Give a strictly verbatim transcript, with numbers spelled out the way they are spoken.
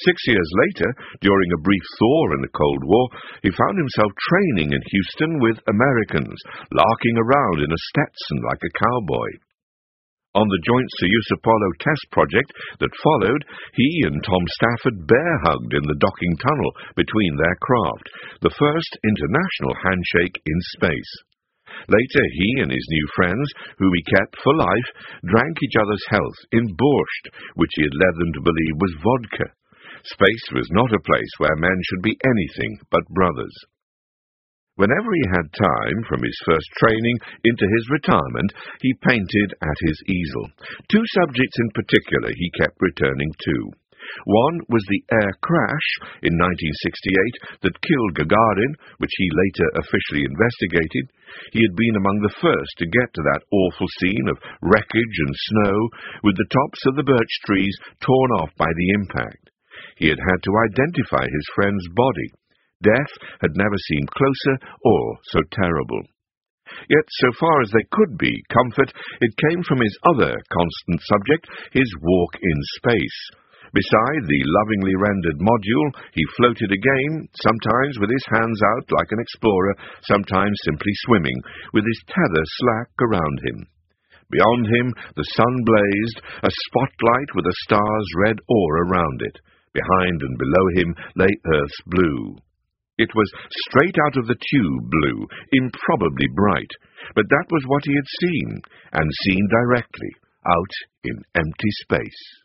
Six years later, during a brief thaw in the Cold War, he found himself training in Houston with Americans, larking around in a Stetson like a cowboy. On the joint Soyuz Apollo test project that followed, he and Tom Stafford bear-hugged in the docking tunnel between their craft, the first international handshake in space. Later, he and his new friends, whom he kept for life, drank each other's health in borscht, which he had led them to believe was vodka. Space was not a place where men should be anything but brothers. Whenever he had time, from his first training into his retirement, he painted at his easel. Two subjects in particular he kept returning to. One was the air crash in nineteen sixty-eight that killed Gagarin, which he later officially investigated. He had been among the first to get to that awful scene of wreckage and snow, with the tops of the birch trees torn off by the impact. He had had to identify his friend's body. Death had never seemed closer or so terrible. Yet, so far as there could be comfort, it came from his other constant subject, his walk in space. Beside the lovingly rendered module, he floated again, sometimes with his hands out like an explorer, sometimes simply swimming, with his tether slack around him. Beyond him, the sun blazed, a spotlight with a star's red aura around it. Behind and below him lay Earth's blue. It was straight out of the tube blue, improbably bright, but that was what he had seen, and seen directly, out in empty space.